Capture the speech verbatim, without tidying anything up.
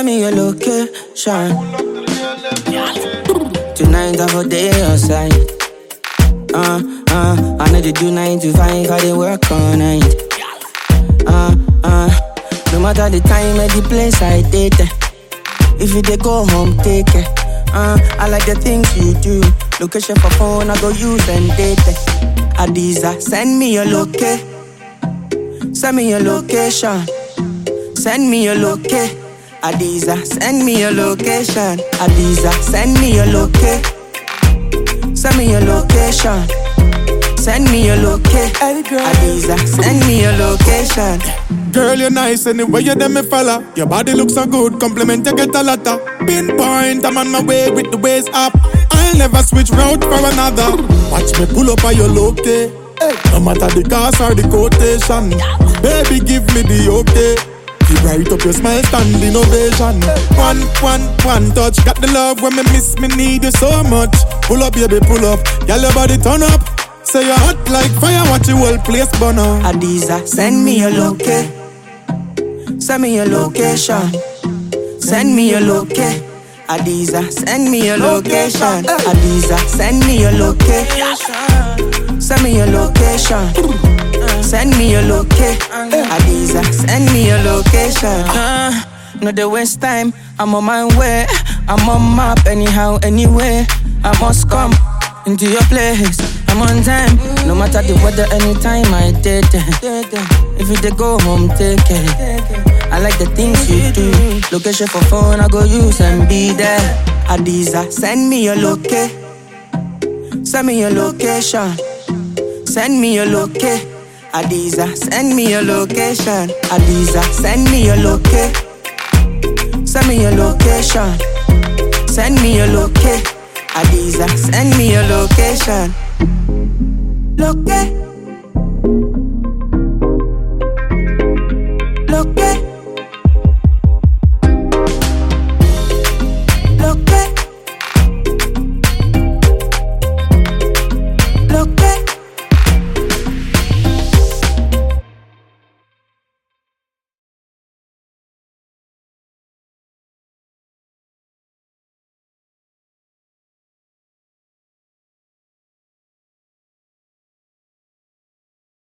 Send me your location. Tonight I go day outside. Uh, uh, I know they do nine to five, I they work all night. Uh, uh, no matter the time or the place I date. If you they go home, take it. Uh, I like the things you do. Location for phone, I go use and date. Adiza, send me your location. Send me your location. Send me your location. Adiza, send me your location. Adiza, send me your location. Send me your location. Send me your location. Adiza, send me your location. Girl, you're nice anyway, you them me fella. Your body looks so good, compliment you get a lot of. Pinpoint, I'm on my way with the waist up. I'll never switch route for another. Watch me pull up on your location. No matter the cost or the quotation. Baby, give me the okay. Keep right up your smile, stand innovation. One, one, one touch. Got the love when me miss me, need you so much. Pull up, baby, pull up. Girl, your body turn up. Say you're hot like fire, watch your whole place burn up. Adiza, send me your location. Send me your location. Send me your location. Adiza, send me your location. Adiza, send me your location. Send me your location. Send me your location. Adiza, send me your location. Uh, no the waste time, I'm on my way. I'm on map anyhow, anyway. I must come into your place. I'm on time, no matter the weather, anytime I did. If you dey go home, take it. I like the things you do. Location for phone, I go use and be there. Adiza, send me your location. Send me your location. Send me your location. Adiza, send me your location. Adiza, send me your location. Send me your location. Send me your location. Adiza, send me your location. Location.